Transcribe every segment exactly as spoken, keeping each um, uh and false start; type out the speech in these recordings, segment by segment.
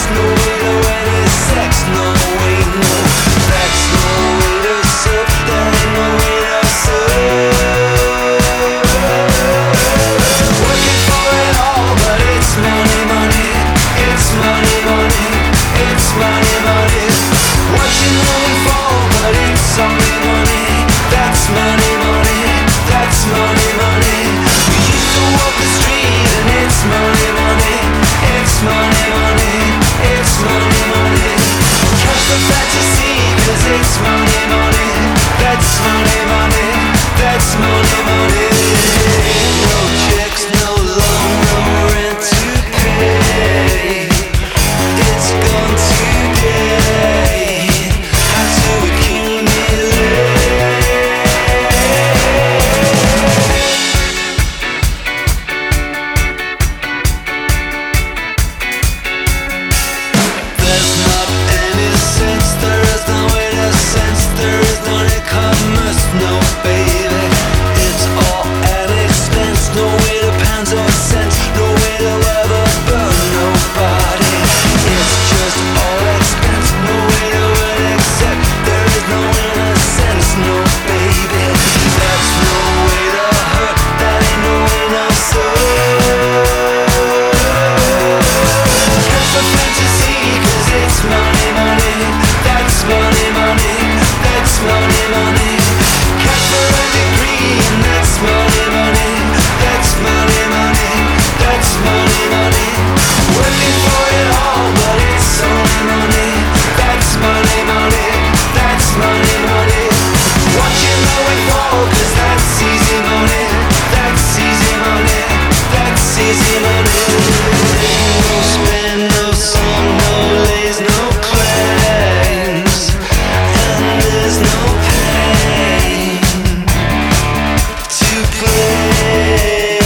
no way to any sex, no way, no. That's no way to serve, there ain't no way to serve. Working for it all, but it's money, money. It's money, money. It's money, money. Watching the moon fall, but it's only money. That's money, money. That's money, money. We used to walk the street and it's money, money. It's money, money. It's money, money. Catch the fantasy, cause it's money, money. That's money, money. That's money, money. No checks, no loan, no rent to pay. It's gone today. How to accumulate. There's not any sense, there is no way to sense, there is no commerce, no baby. It's all an expense, no way to pounds or cents, no way to ever burn nobody. It's just all expense, no way to earn except there is no innocence, no baby. That's no way to hurt, that ain't no way to serve. Catch the fantasy, cause it's money, money. That's money, money. That's money, money. Catch for a degree, and that's money, money. That's money, money. That's money, money. Working for it all, but it's only money. That's money, money. That's money, money. Watching the wind fall, cause that's easy money. That's easy money. That's easy money. No spin, no song, no lays, no claims. And there's no pain to play.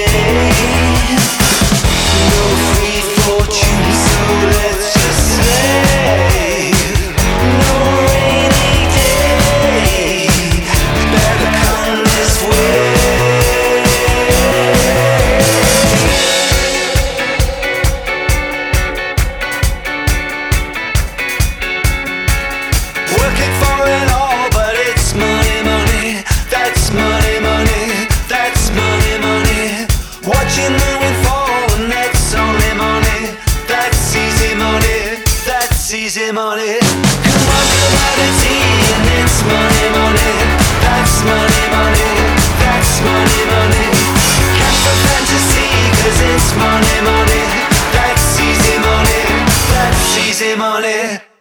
No free fortune, so let's just say no rainy day. Better come this way. Working for it all, but it's money, money. That's money, money. That's money, money. Watching the wind fall, and that's only money. That's easy money. That's easy money. Come on, commodity, and it's money, money. That's money, money. That's money, money. Catch the fantasy, cause it's money, money. That's easy money. That's easy money.